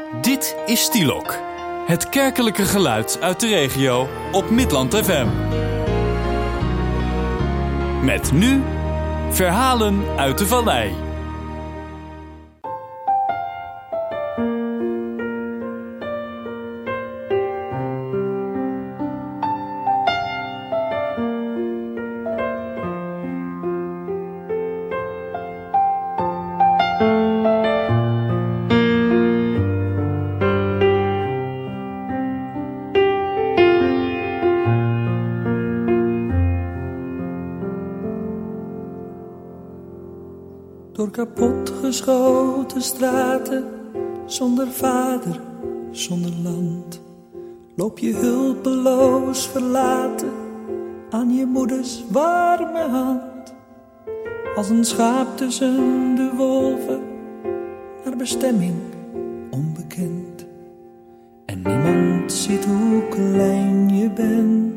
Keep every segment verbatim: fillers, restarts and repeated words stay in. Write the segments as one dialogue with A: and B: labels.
A: Dit is Stielok, het kerkelijke geluid uit de regio op Midland F M. Met nu verhalen uit de vallei.
B: Door kapotgeschoten straten, zonder vader, zonder land, loop je hulpeloos verlaten aan je moeders warme hand. Als een schaap tussen de wolven, naar bestemming onbekend. En niemand ziet hoe klein je bent.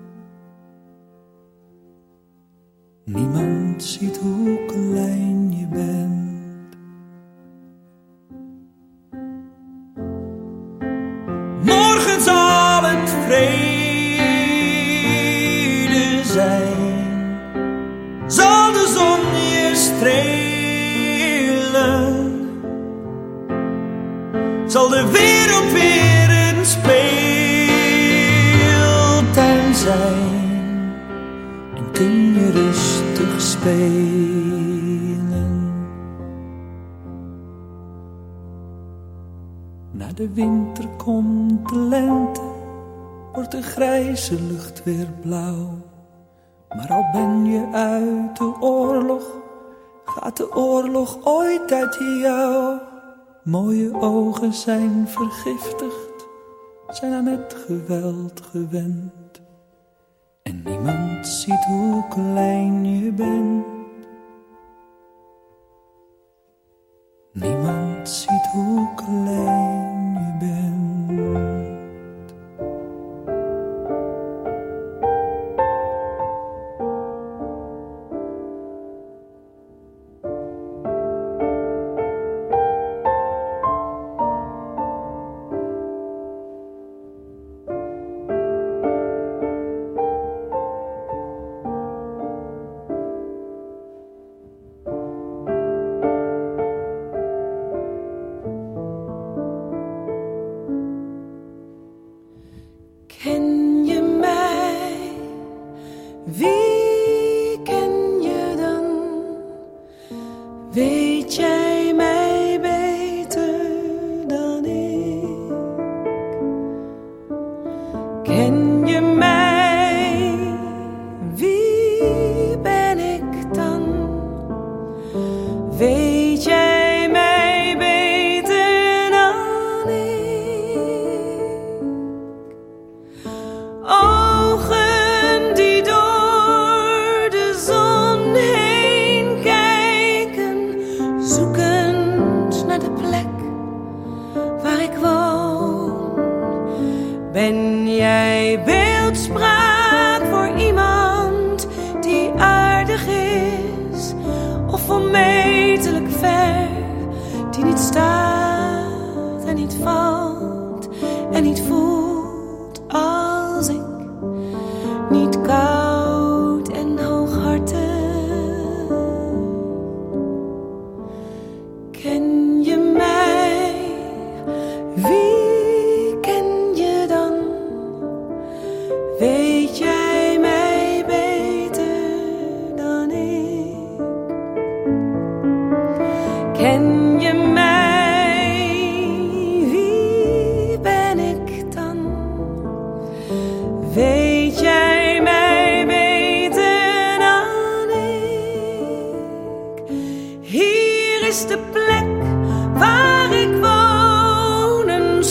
B: Niemand ziet hoe klein je bent. Morgen zal het vrede zijn, zal de zon je strelen, zal de wereld weer een speeltuin zijn. Kun je rustig spelen. Na de winter komt de lente, wordt de grijze lucht weer blauw. Maar al ben je uit de oorlog, gaat de oorlog ooit uit jou. Mooie ogen zijn vergiftigd, zijn aan het geweld gewend. En niemand ziet hoe klein je bent. Niemand ziet hoe klein je bent.
C: Is de plek waar ik wonen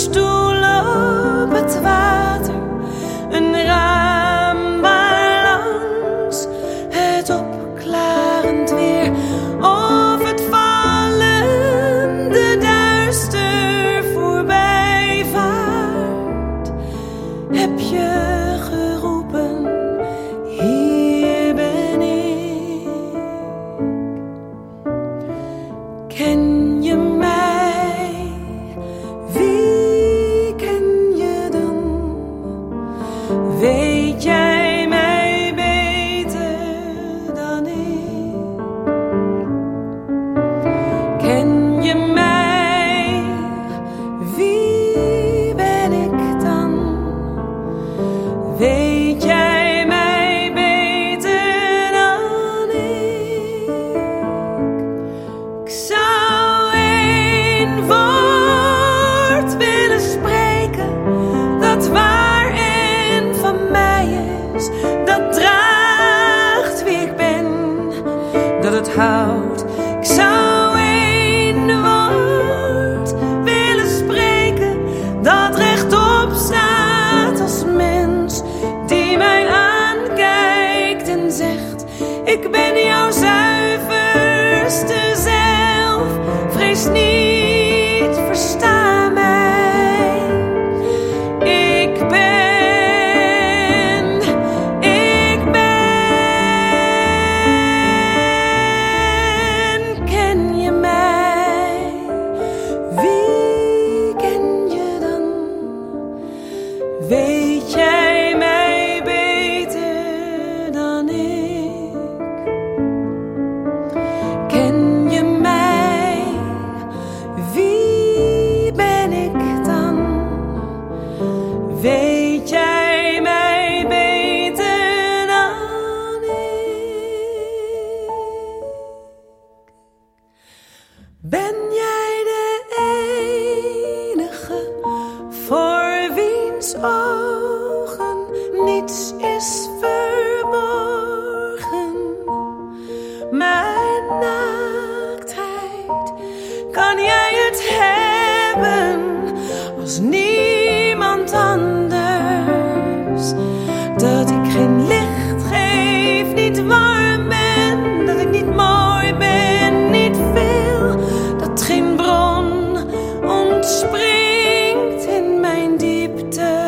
C: springt in mijn diepte,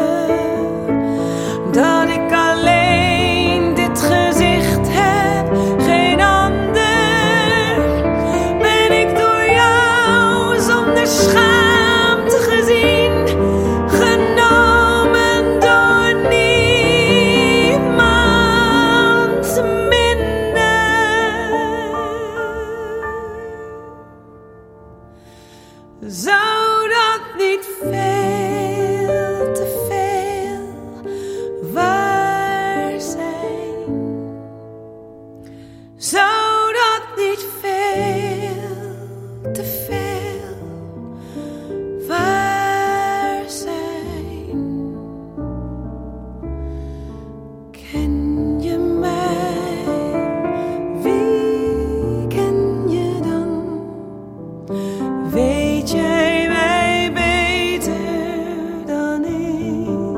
C: dat ik alleen dit gezicht heb, geen ander. Ben ik door jou zonder schaamte gezien, genomen door niemand minder. Zou dat niet veel te veel waar zijn? Zou dat niet veel te veel waar zijn? Ken je mij? Wie ken je dan? Weet jij mij beter dan ik?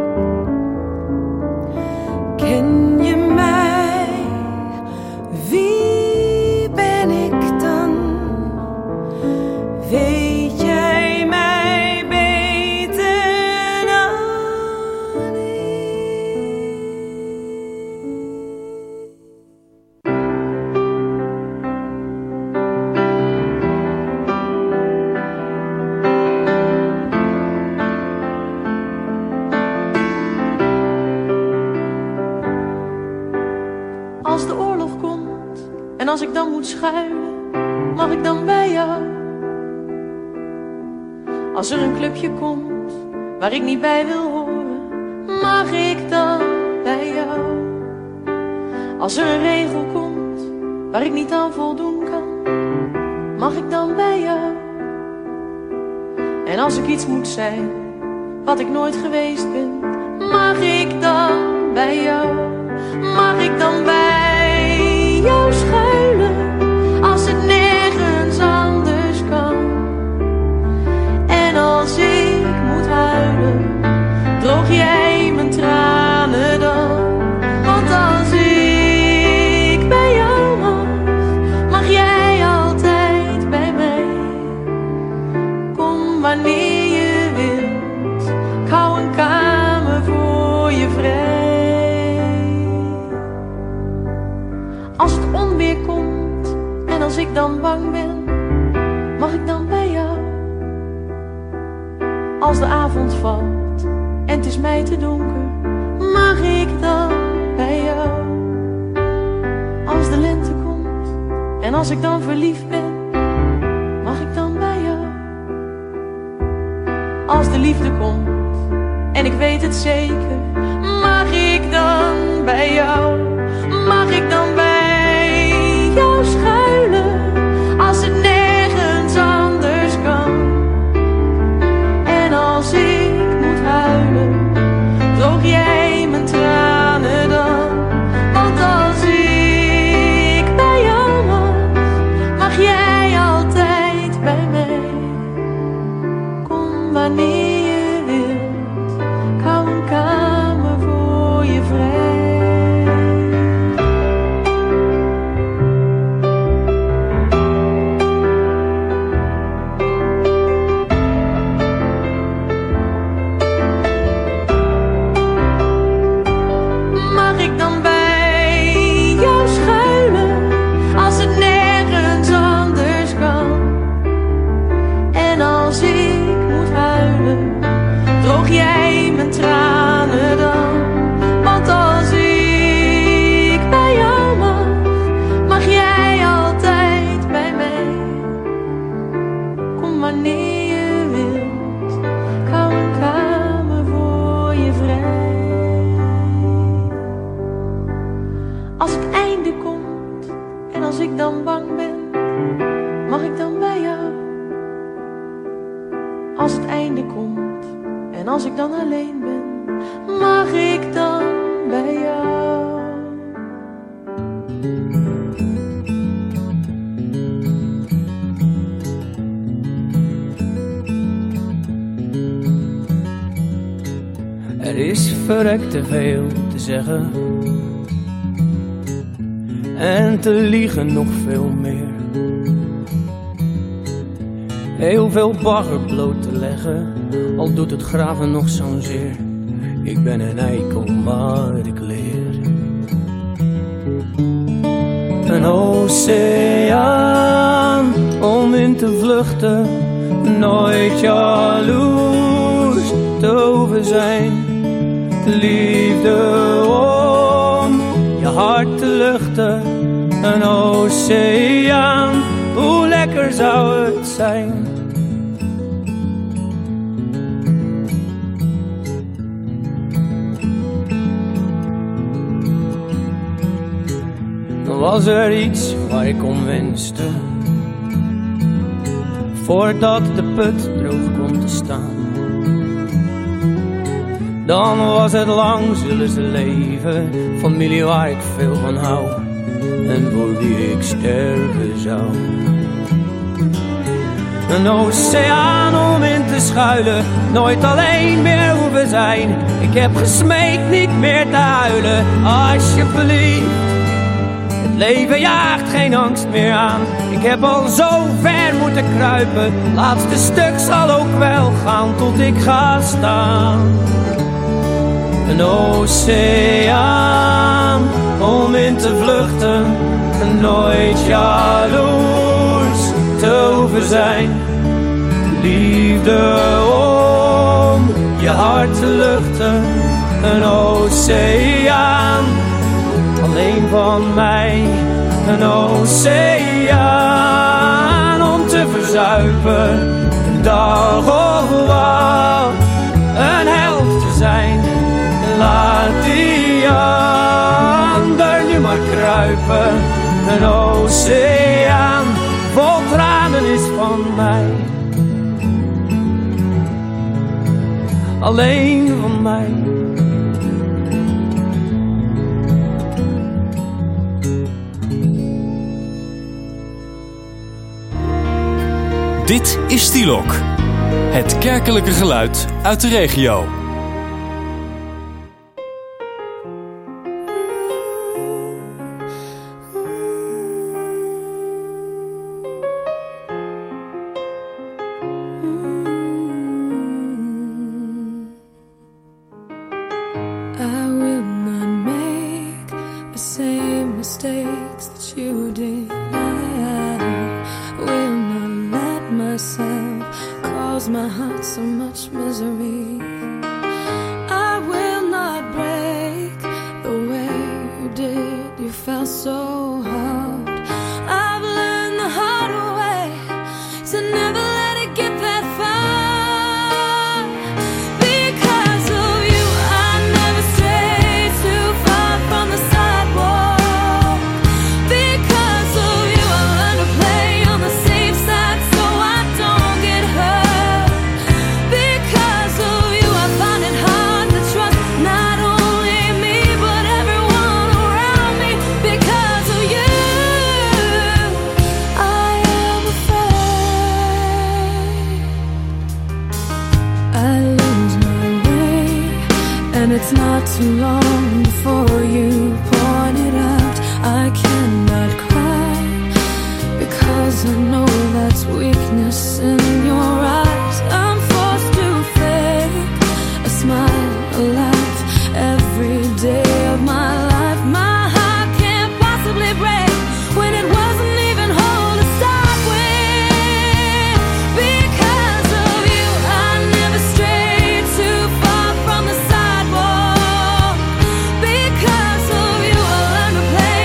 C: Ken je mij? Wie ben ik dan? Weet jij mij beter dan ik?
D: Als de oorlog komt en als ik dan moet schuilen, mag ik dan bij jou? Als er een clubje komt waar ik niet bij wil horen, mag ik dan bij jou? Als er een regel komt waar ik niet aan voldoen kan, mag ik dan bij jou? En als ik iets moet zijn wat ik nooit geweest ben, mag ik dan bij jou? Mag ik dan bij jou schuilen als het nergens anders kan? En als ik moet huilen, droog jij mijn tranen dan? Want als ik bij jou mag, mag jij altijd bij mij. Kom wanneer je wilt, ik hou een kamer voor je vrij. Als het onweer komt en als ik dan bang ben, mag ik dan bij jou? Als de avond valt en het is mij te donker, mag ik dan bij jou? Als de lente komt en als ik dan verliefd ben, mag ik dan bij jou? Als de liefde komt en ik weet het zeker, mag ik dan bij jou? Mag ik dan bij jou schuilen als het nergens anders kan? En als ik moet huilen, droog jij mijn tranen dan? Want als ik bij jou mag, mag jij altijd bij mij. Kom wanneer je wilt, ik hou een kamer voor je vrij. Mag ik dan bij jou schuilen als het nergens anders kan? En als ik moet huilen, droog jij mijn tranen dan? Want als ik bij jou mag, mag jij altijd bij mij. Kom wanneer je wilt, ik hou een kamer voor je vrij. Als het einde komt en als ik dan bang ben, mag ik dan bij jou? Als het einde komt en als ik dan alleen ben, mag ik dan bij jou?
B: Er is verrekt te veel te zeggen en te liegen nog veel meer.
E: heel veel bagger bloot te leggen, al doet het graven nog zo'n zeer. Ik ben een eikel, maar ik leer. Een oceaan om in te vluchten, nooit jaloers te hoeven zijn. Liefde om je hart te luchten, een oceaan, hoe lekker zou het zijn. Dan was er iets waar ik om wenste, voordat de put droog komt te staan. Dan was het lang, zullen ze leven, familie waar ik veel van hou en voor wie ik sterven zou. Een oceaan om in te schuilen, nooit alleen meer hoeven zijn. Ik heb gesmeekt niet meer te huilen, alsjeblieft. Het leven jaagt geen angst meer aan, ik heb al zo ver moeten kruipen. Laatste stuk zal ook wel gaan tot ik ga staan. Een oceaan om in te vluchten, nooit jaloers te hoeven zijn. Liefde om je hart te luchten, een oceaan alleen van mij. Een oceaan om te verzuipen, een dag of wat, een held te zijn. Laat die ander nu maar kruipen. Een oceaan vol tranen is van mij, alleen van mij.
A: Dit is Stilok, het kerkelijke geluid uit de regio.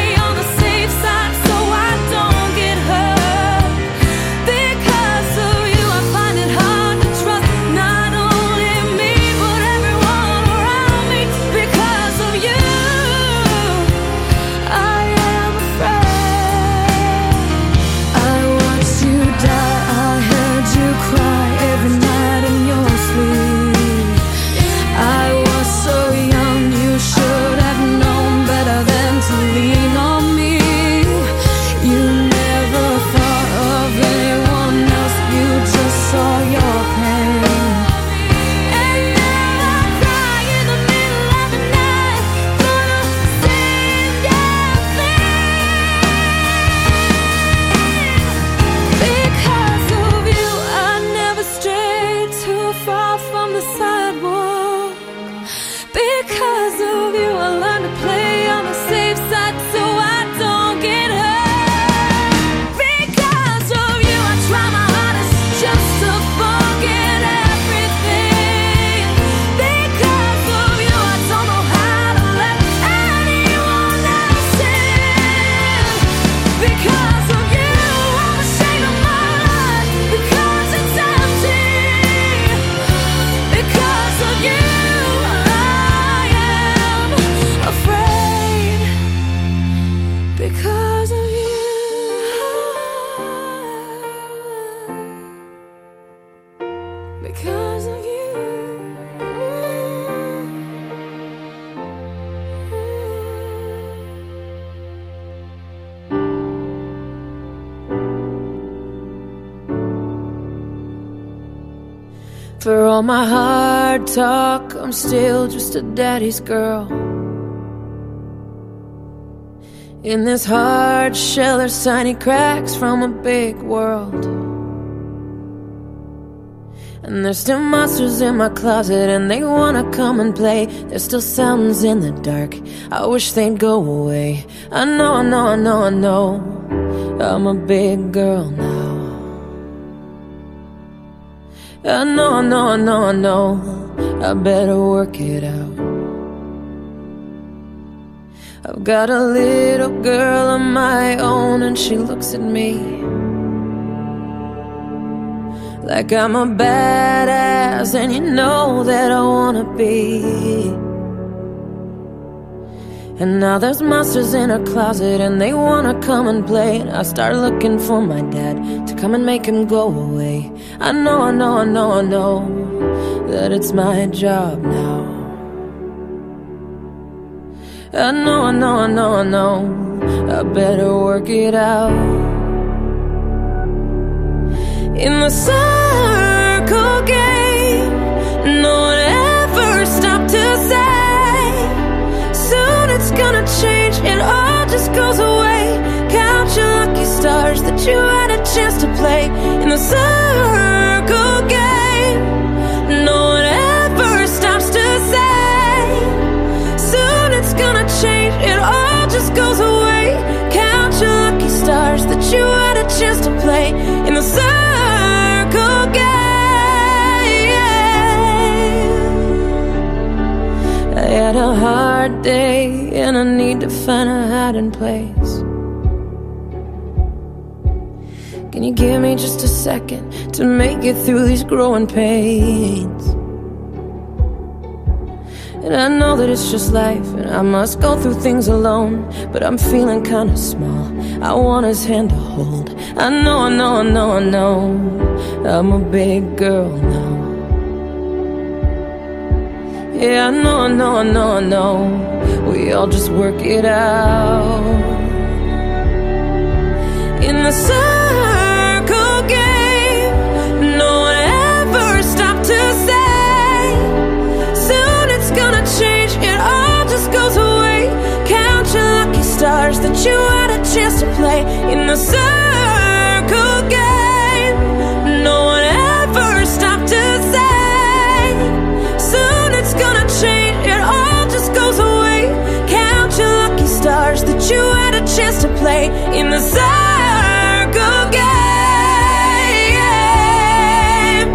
F: So
C: For all my hard talk, I'm still just a daddy's girl. In this hard shell, there's tiny cracks from a big world. And there's still monsters in my closet, and they wanna come and play. There's still sounds in the dark, I wish they'd go away. I know, I know, I know, I know, I'm a big girl now. I know, I know, I know, I know, I better work it out. I've got a little girl of my own, and she looks at me like I'm a badass, and you know that I wanna be. And now there's monsters in her closet, and they wanna come and play. And I start looking for my dad to come and make him go away. I know, I know, I know, I know that it's my job now. I know, I know, I know, I know, I better work it out. In the circle game, no one ever stopped to say, soon it's gonna change, it all just goes away. Count your lucky stars that you had a chance to play. In the circle game, no one ever stops to say, soon it's gonna change, it all just goes away. Count your lucky stars that you had a chance to play. In the circle game, I had a hard day, and I need to find a hiding place. Can you give me just a second to make it through these growing pains? And I know that it's just life, and I must go through things alone, but I'm feeling kinda small, I want his hand to hold. I know, I know, I know, I know, I'm a big girl now. Yeah, I know, I know, I know, I know, we all just work it out. In the circle game, no one ever stopped to say, soon it's gonna change, it all just goes away. Count your lucky stars that you had a chance to play. In the circle game, no one ever stopped to say, soon it's gonna change, it all just goes away. Count your lucky stars that you had a chance to play. In the circle game,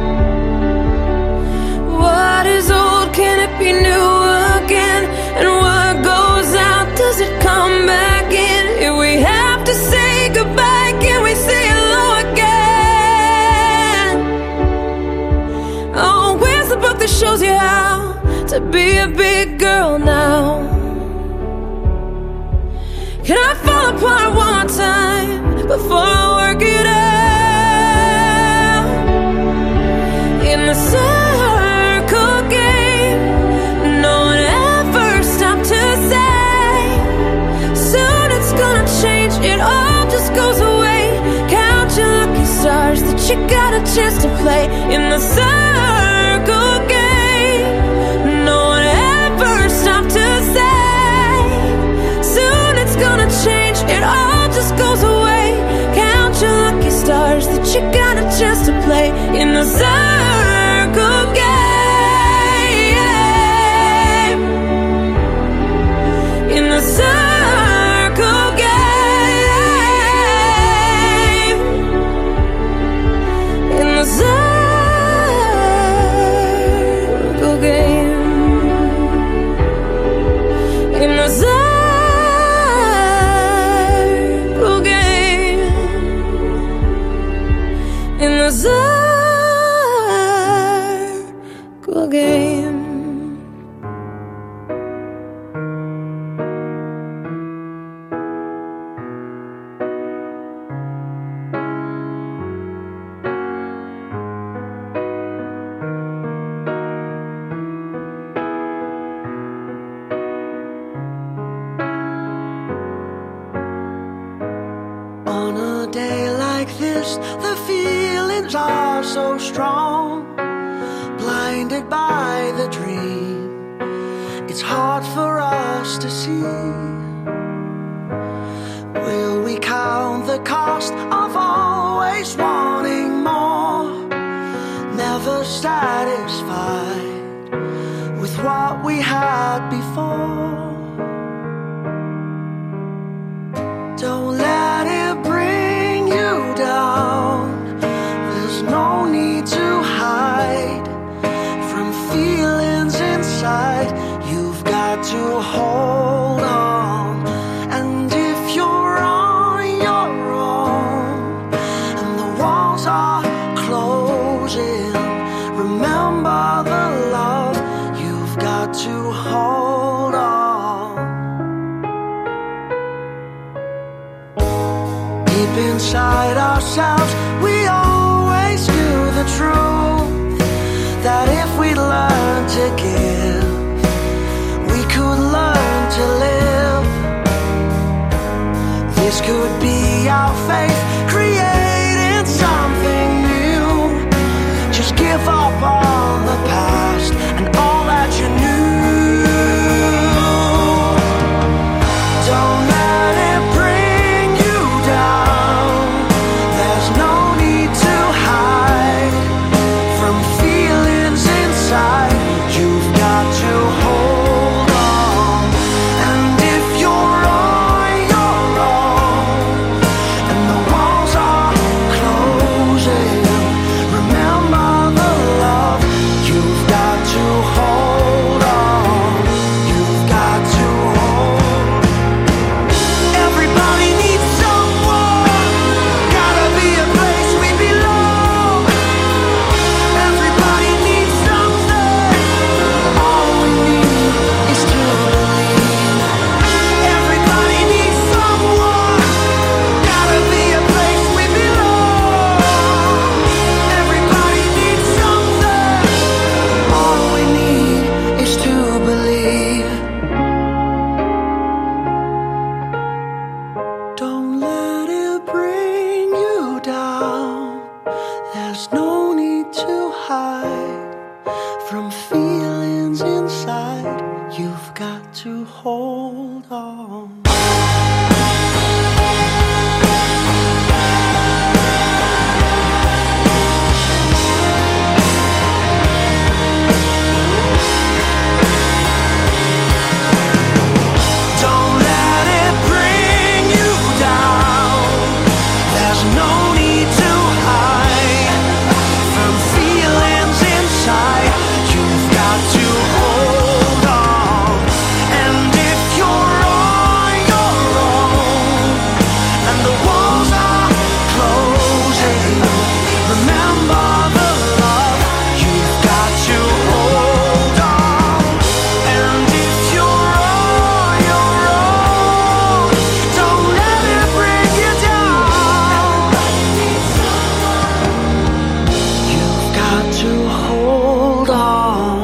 C: what is old, can it be new again? And what goes out, does it come back in? If we have to say goodbye, can we say hello again? Oh, where's the book that shows you how to be a big girl now? Can I fall apart one more time before I work it out? In the circle game, no one ever stopped to say, soon it's gonna change, it all just goes away. Count your lucky stars that you got a chance to play. In the circle game, no one ever stopped to say, soon it's gonna change, it all just goes away. Count your lucky stars that you got a chance to play. In the circle game, in the circle game, in the circle game, in the circle game, in the circle game.
F: On a day like this, the feelings are so strong. blinded by the dream. It's hard for us to see. Will we count the cost of always wanting more? Never satisfied with what we had before. Don't let it bring you down. There's no need to hide from feelings inside. You've got to hold on. And if you're on your own and the walls are closing, remember the love. You've got to hold on. Deep inside ourselves, we always knew the truth, that if we learn to give, we could learn to live. This could be our faith, creating something new. Just give up on the past and all that you knew. Don't let it bring you down. There's no need to hide from feelings inside. You've got to hold on. And if you're on your own and the walls are closing, remember the love. You've got to hold on. You've got to hold. Everybody needs someone. Gotta be a place we belong. Everybody needs something. All we need is to believe. Everybody needs someone. Gotta be a place we belong. Everybody needs something. All we need is to believe. Don't let it bring you down. There's no need to hide from feelings inside. You've got to hold on. Don't let it bring you down. There's no need to hide from feelings inside. You've got to hold on. And if you're on your own and the walls are closing, remember the love. You've got to hold on. And if you're on your own, don't let it bring you down. You've got to hold on.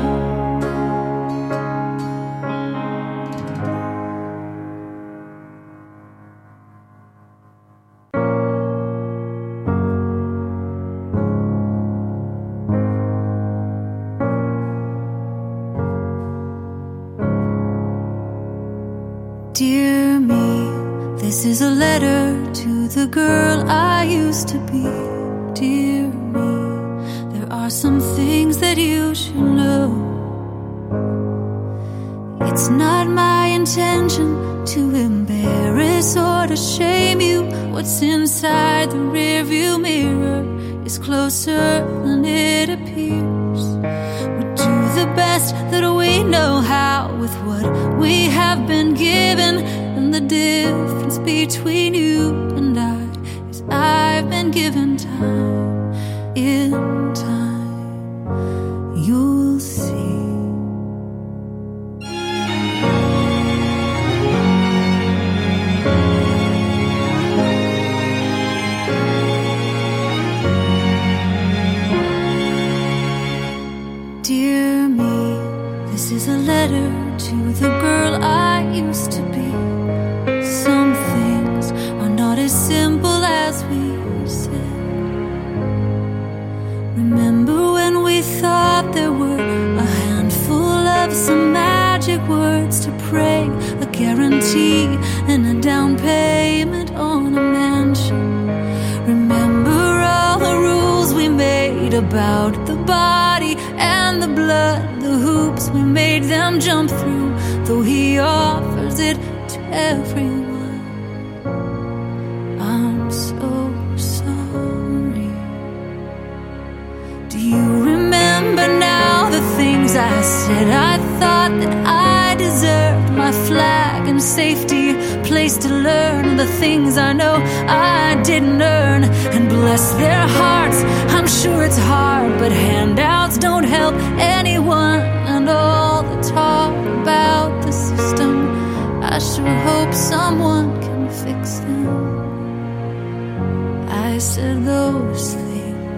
C: Dear me, this is a letter to the girl I used to be. Dear me, there are some things that you should know. It's not my intention to embarrass or to shame you. What's inside the rearview mirror is closer than it appears. We do the best that we know how with what we have been given, and the difference between you and I is I've been given time. In time, you'll see. Dear me, this is a letter to the girl I used to be. Some things are not as simple as we said. Remember when we thought there were about the body and the blood, the hoops we made them jump through, though he offers it to everyone. I'm so sorry. Do you remember now the things I said? I thought that I deserved my flag and safety, place to learn the things I know I didn't earn. And bless their hearts, I'm sure it's hard, but handouts don't help anyone. And all the talk about the system, I sure hope someone can fix them. I said those things.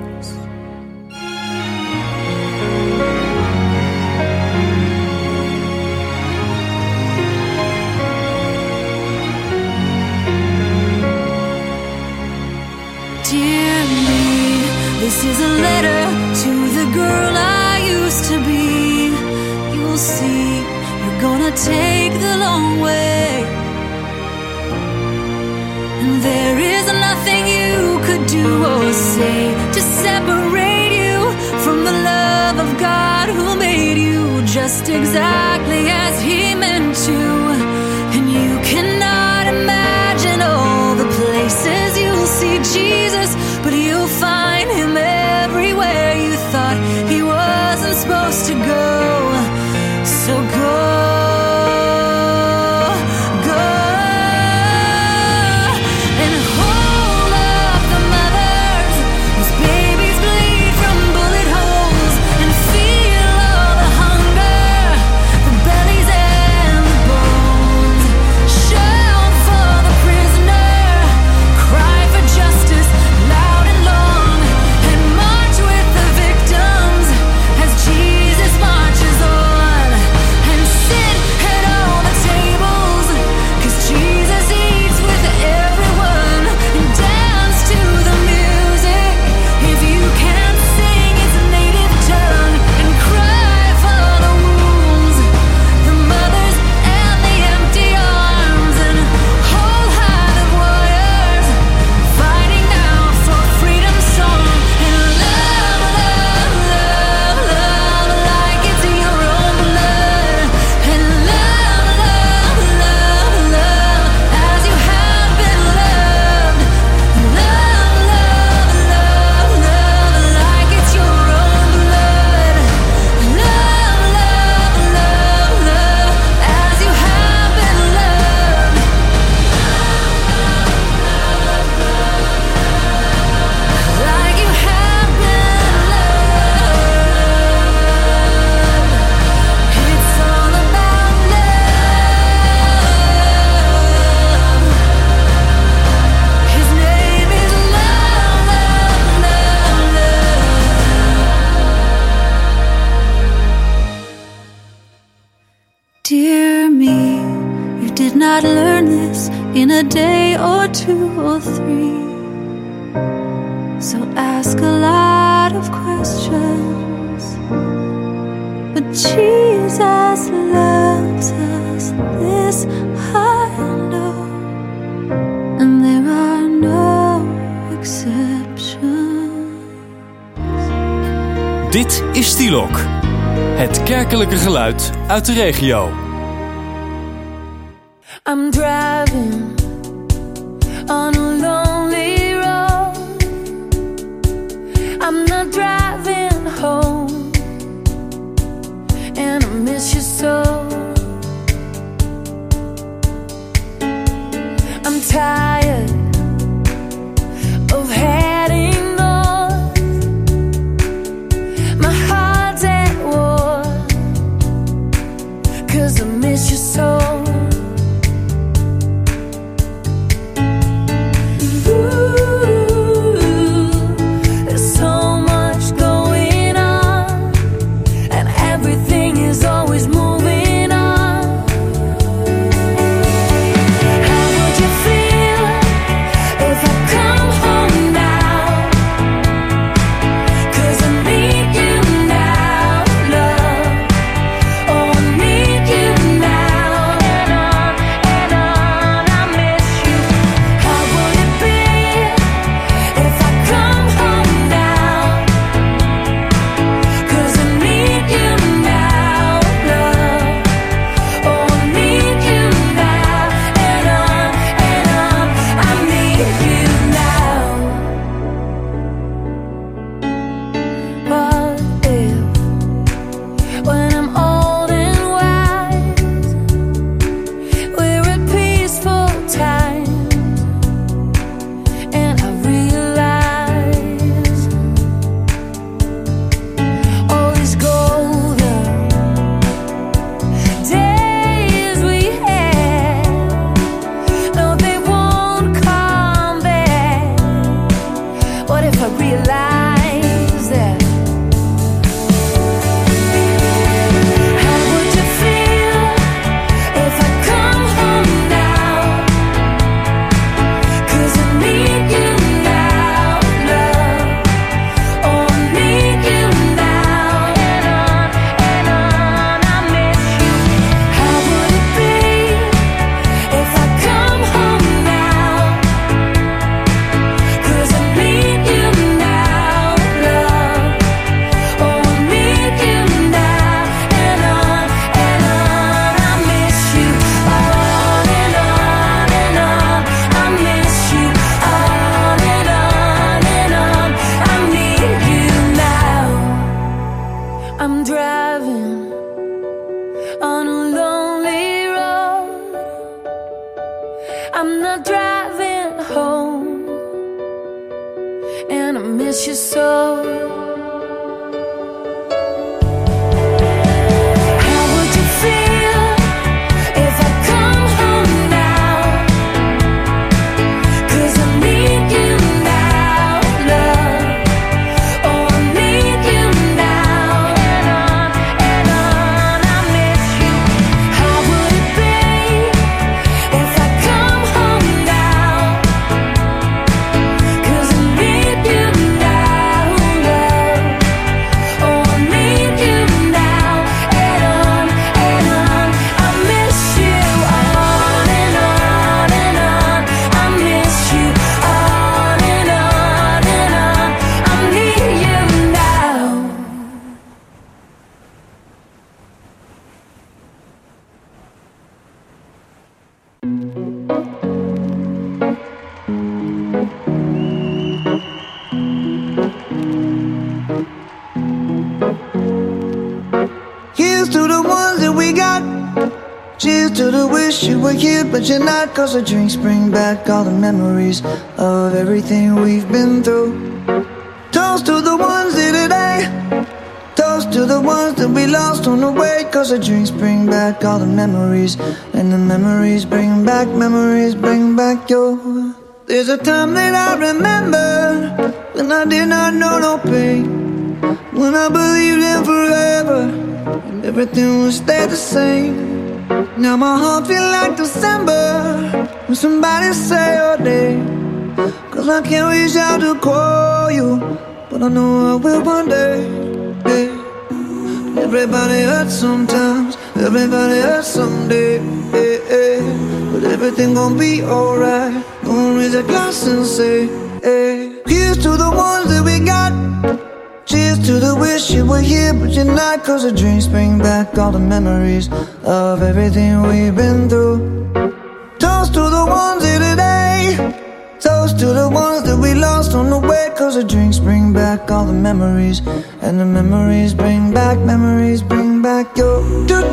C: Dear me, this is a letter to the girl I used to be. You'll see, you're gonna take the long way, and there is nothing you could do or say to separate you from the love of God who made you just exactly as he meant to. And you cannot imagine all the places you'll see Jesus, but you'll find him everywhere you thought he wasn't supposed to go. So go, go, and hold up the mothers whose babies bleed from bullet holes, and feel all the hunger, the bellies and the bones. Shout for the prisoner, cry for justice loud and long, and march with the victims as Jesus marches on. And sit at all the tables, 'cause Jesus eats with everyone. And dance to the music if you can't sing its native tongue. And cry for the wounds, the mothers and the empty arms. And hold high the warriors fighting now for freedom's song. And love, love, love, love like it's your own blood. And love, love, love, love as you have been loved. Love, love, love, love like it's your own blood. Love, love, love, love as you have been loved. Like you have been loved. It's all about love. His name is love, love, love, love. Dear me, you did not learn this in a day or two or three. So ask a lot of questions, but Jesus loves us, this I know, and there are no exceptions.
A: Dit is Stilok, het kerkelijke geluid uit de regio.
C: I'm driving on a lonely road. I'm not driving home, and I miss you so. I'm tired of heading north. My heart's at war, 'cause I miss you so. driving on a lonely road. I'm not driving home, and I miss you so. But you're not, cause the drinks bring back all the memories of everything we've been through. Toast to the ones in today, toast to the ones that we lost on the way, cause the drinks bring back all the memories, and the memories bring back, memories bring back your. There's a time that I remember when I did not know no pain, when I believed in forever and everything would stay the same. Now my heart feel like December when somebody say your name, cause I can't reach out to call you, but I know I will one day. Hey. Everybody hurts sometimes, everybody hurts someday. Hey, hey. But everything gon' be alright. Gonna raise a glass and say, hey. Here's to the ones that we got. Cheers to the wish you were here, but you're not, cause the dreams bring back all the memories of everything we've been through. Toast to the ones here today, toast to the ones that we lost on the way, cause the drinks bring back all the memories, and the memories bring back, memories bring back your.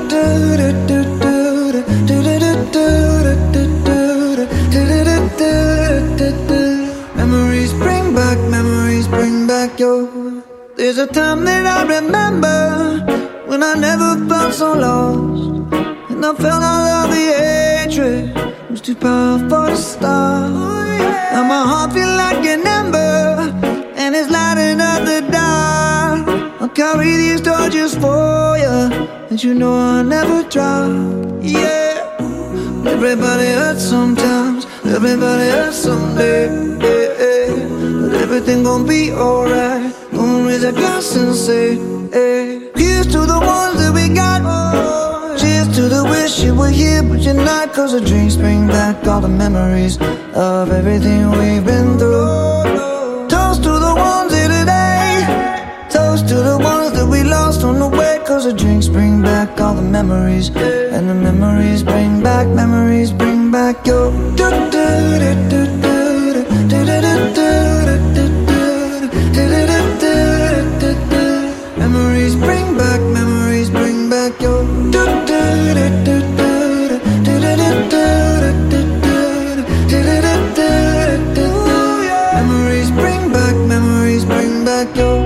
C: Memories bring back, memories bring back your. There's a time that I remember when I never felt so lost, and I felt all of the hatred was too powerful to stop. Now my heart feel like an ember, and it's lighting up the dark. I'll carry these torches for you, and you know I'll never drop. Yeah, everybody hurts sometimes, everybody hurts someday. Yeah, yeah. But everything gon' be alright. Gonna raise a glass and say, hey. Here's to the ones that we got. Cheers to the wish you were here, but you're not, cause the drinks bring back all the memories of everything we've been through. Toast to the ones here today, toast to the ones that we lost on the way, cause the drinks bring back all the memories, and the memories bring back, memories bring back your. Memories bring back, memories bring back your. Memories bring back, memories bring back your.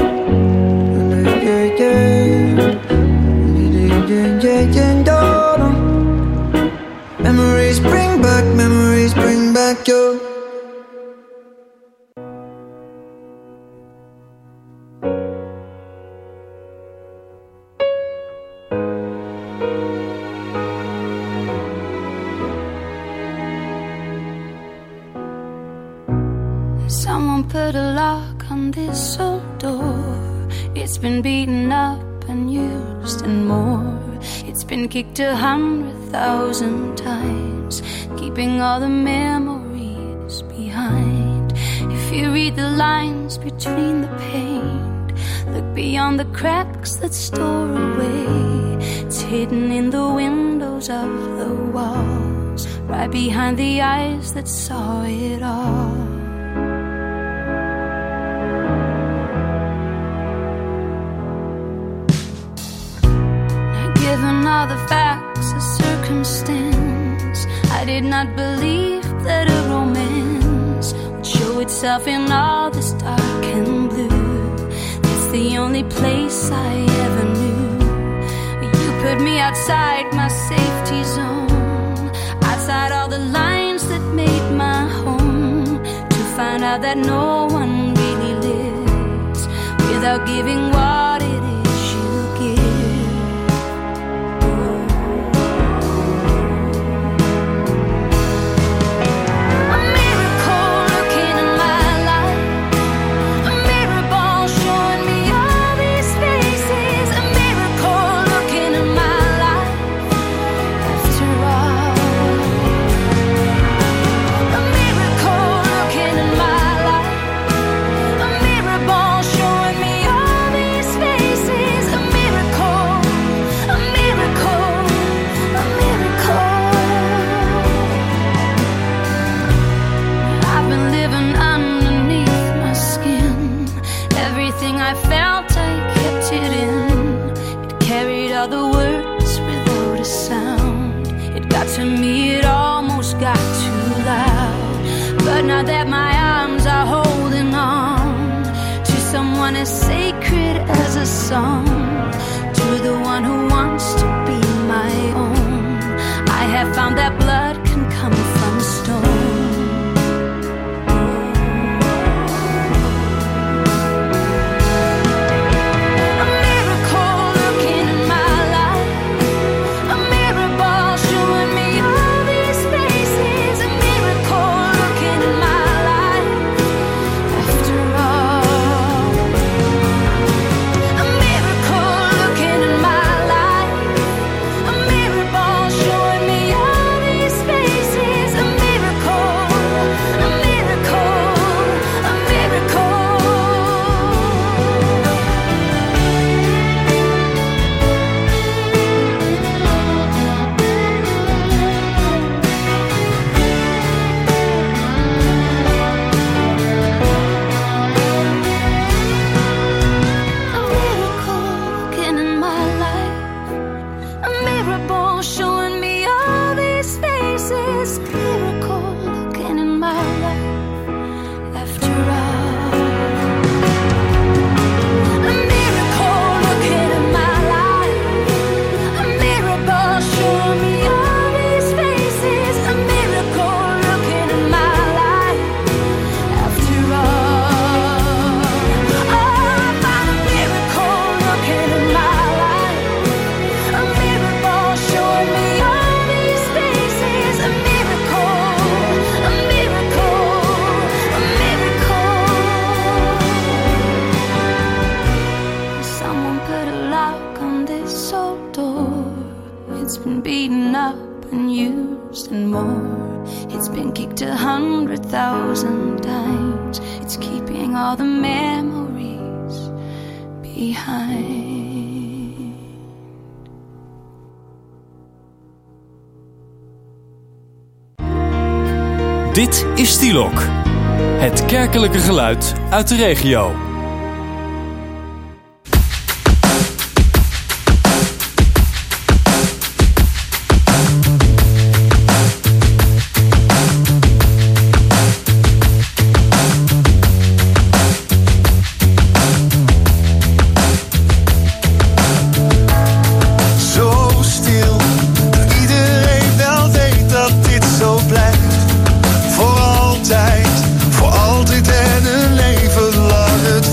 C: Memories bring back, memories bring back your.
G: Someone put a lock on this old door. It's been beaten up and used and more. It's been kicked a hundred thousand times, keeping all the memories behind. If you read the lines between the paint, look beyond the cracks that store away. It's hidden in the windows of the walls, right behind the eyes that saw it all. understands. I did not believe that a romance would show itself in all this dark and blue. That's the only place I ever knew. You put me outside my safety zone, outside all the lines that made my home, to find out that no one really lives without giving what it is you give. A miracle looking in my life, a mirror ball showing me all these faces, a miracle looking in my life after all. A miracle looking in my life, a mirror ball showing me all these faces, a miracle, a miracle, a miracle. I've been living underneath my skin. Everything I felt, I kept it in. It carried all the words without a sound. It got to me, it almost got too loud. But now that my arms are holding on to someone as sacred as a song, to the one who wants to be my own, I have found that blood can come from stone. A miracle looking in my life, a mirror ball showing me all these faces, a miracle looking in my life after all. A miracle looking in my life, a mirror ball showing me all these faces, a miracle, a miracle, a miracle. A miracle looking in my life, a mirror ball showing me all these faces, a miracle looking in my life after all. A miracle looking in my life, a mirror ball showing me all these faces, a miracle looking in my life after all. Oh, I found a miracle looking in my life, a mirror ball showing me all these faces, a miracle, a miracle, a miracle. Someone put a lock on this old door. It's been beaten up and used and more. It's been kicked a hundred thousand times. It's keeping all the memories behind.
A: Dit is Stilok. Het kerkelijke geluid uit de regio.
H: Zo stil, dat iedereen wel weet dat dit zo blijft. Voor altijd, voor altijd en een leven lang het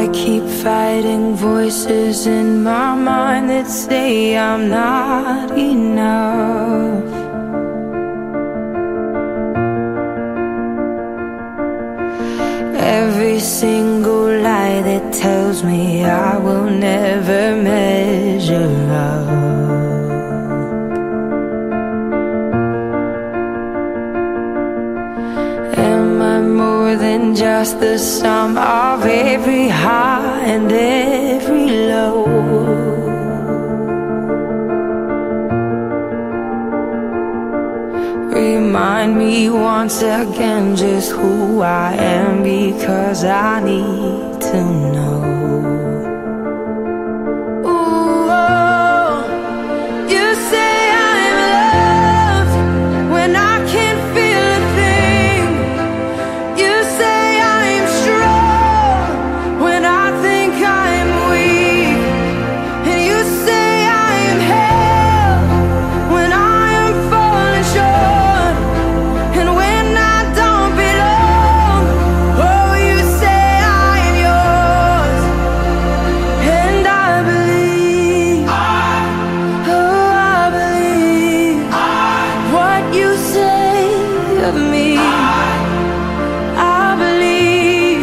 C: I keep fighting voices in my mind that say I'm not enough. Every single lie that tells me I will never measure up. Am I more than just the sum of every high and every low? Remind me once again just who I am, because I need to know. Ooh, oh, you say I'm loved when I can't feel a thing. You say I'm strong when I think I'm weak. And you say I am held when I am falling short. And when I don't belong, oh, you say I am yours. And I believe, oh, I believe what you say of me. I believe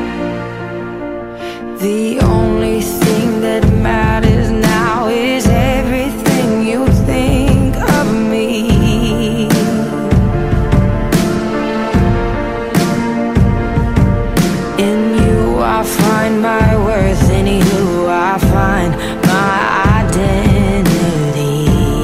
C: the only thing that matters now is everything you think of me. In you I find my worth, in you I find my identity.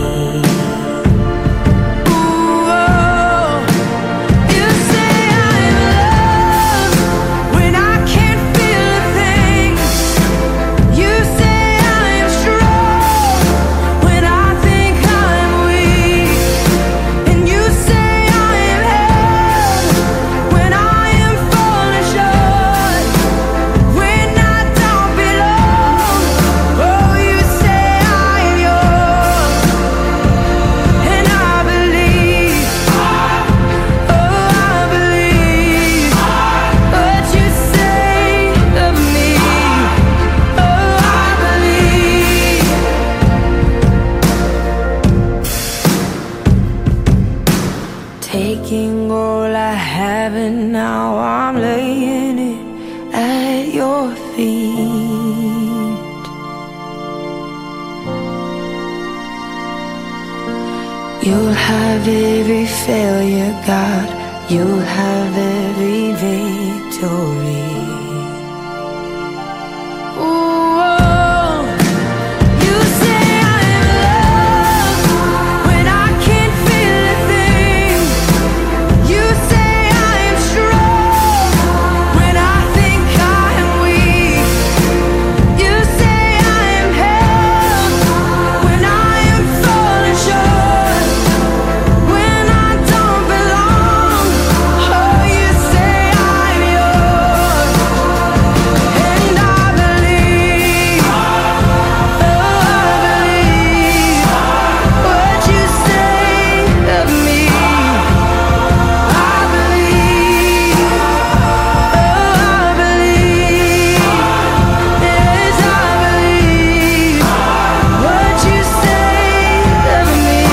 C: Ooh, oh, you say I'm loved when I can't feel a thing. You say I'm strong when I think I'm weak. And you say I am held when I am falling short. When I don't belong, oh, you say I am yours. And I believe, oh, I believe what you say of me. Oh, I believe. Taking all I have and now I'm laying it at your feet. You'll have every failure, God. You'll have every victory. Ooh, oh, you say I'm loved when I can't feel a thing. You say I am strong when I think I am weak. You say I am held when I am falling short. When I don't belong, oh, you say I'm yours. And I believe, oh, I believe what you say of me. I believe, oh, I believe, yes, I believe what you say of me.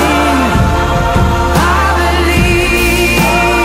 C: I believe.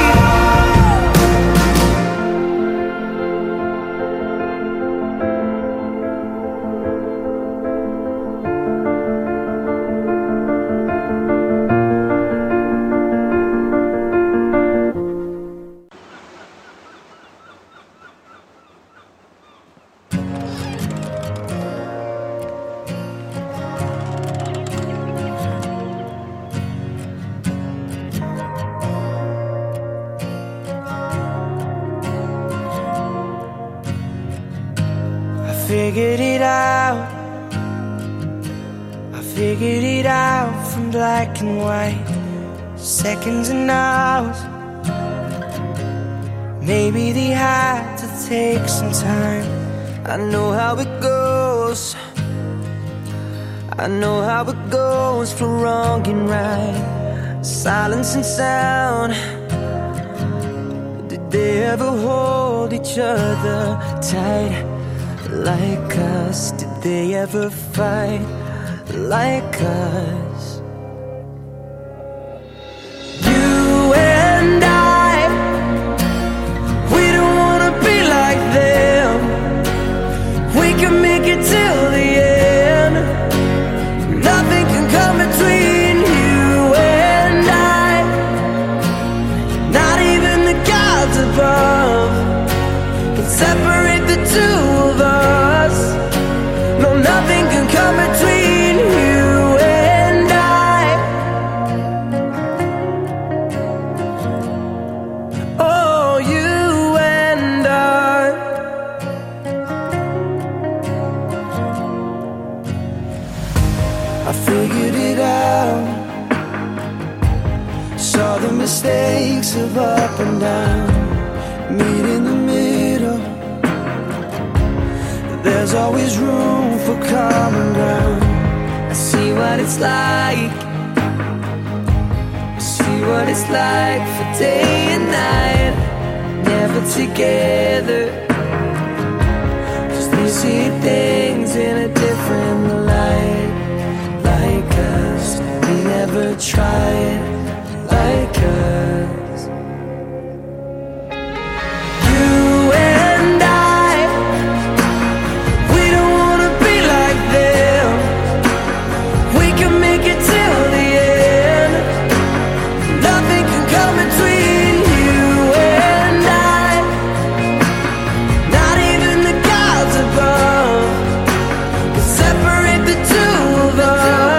C: I figured it out. I figured it out from black and white, seconds and hours. Maybe they had to take some time. I know how it goes. I know how it goes for wrong and right, silence and sound. Did they ever hold each other tight?
F: like us? Did they ever fight like us? You and I, we don't wanna be like them. We can make it till the end. Nothing can come between you and I. Not even the gods above can separate the two of us. No, nothing can come between you and I. Oh, you and I. I figured it out. Saw the mistakes of up and down. Meet in the middle. There's always room for common ground. I see what it's like. I see what it's like for day and night. Never together. 'Cause they see things in a different light. Like us, we never tried like us. You and I, we don't wanna be like them. We can make it till the end. Nothing can come between you and I. Not even the gods above can separate the two of us.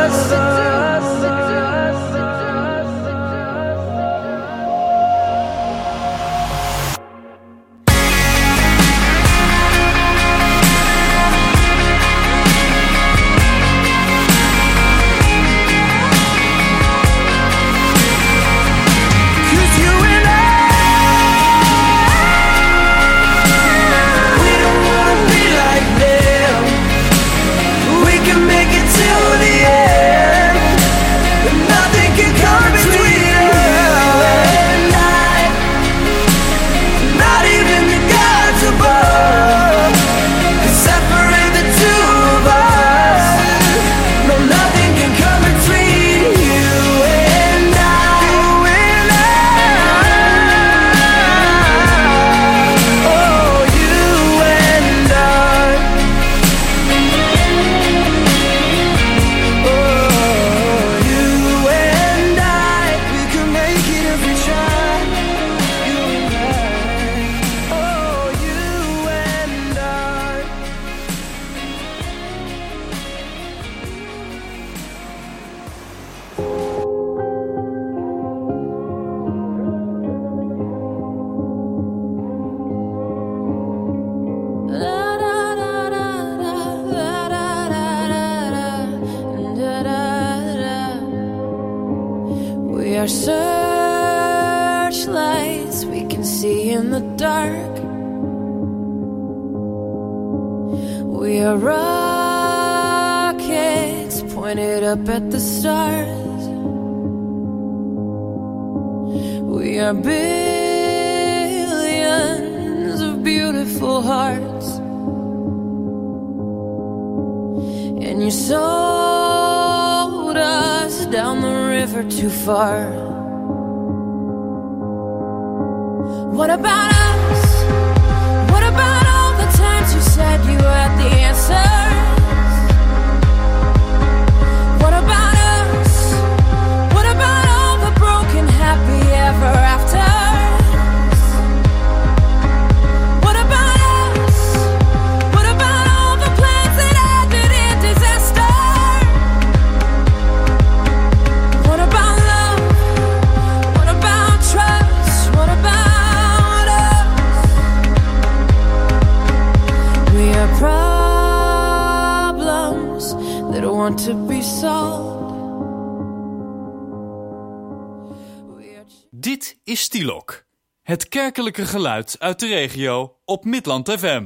F: We are searchlights we can see in the dark. We are rockets pointed up at the stars. We are billions of beautiful hearts. And you sold us down the river too far. What about us? What about all the times you said you had the answers? What about us? What about all the broken happy ever afters? What about us? What about all the plans that ended in disaster? What about love? What about trust? What about us? We are problems that want to be solved.
A: Dit is Stilok, het kerkelijke geluid uit de regio op Midland F M.